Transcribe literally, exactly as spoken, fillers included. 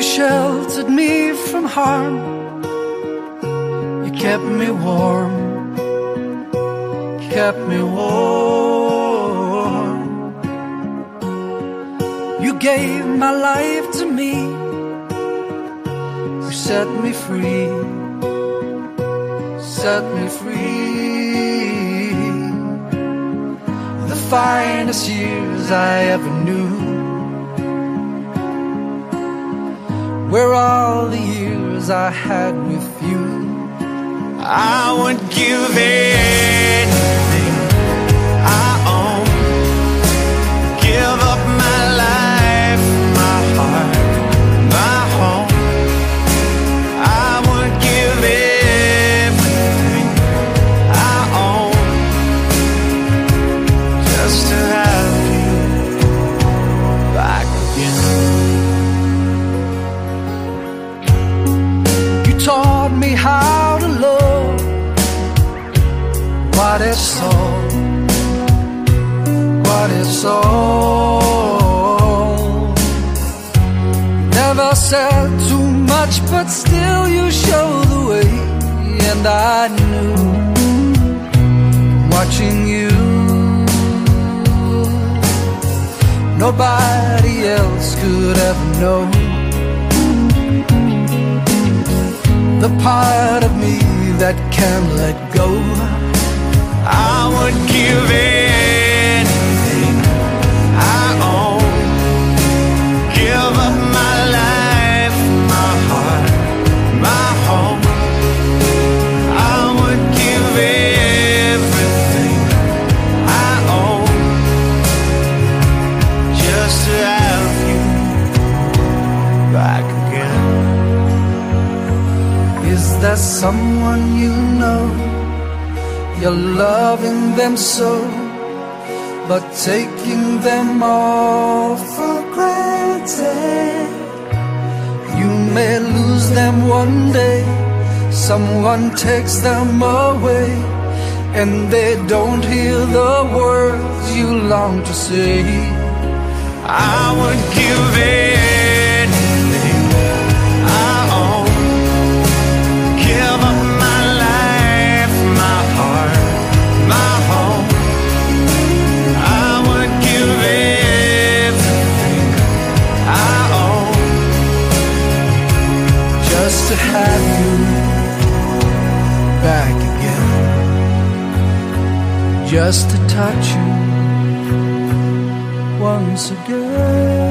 sheltered me from harm. You kept me warm, kept me warm. You gave my life to me, you set me free, set me free. The finest years I ever knew were all the years I had with you. I would give anything I own, give up my life, my heart, my home. I would give everything I own just to have you back again. Taught me how to love what is all, what is all. Never said too much, but still you showed the way. And I knew, watching you, nobody else could ever know the part of me that can't let go. I would give anything I own, give up my life, my heart, my home. I would give everything I own just to have you back again. Is there someone you know, you're loving them so, but taking them all for granted? You may lose them one day, someone takes them away, and they don't hear the words you long to say. I would give anything I own, give up my life, my heart, my home. I would give everything I own just to have you back again, just to touch you once again.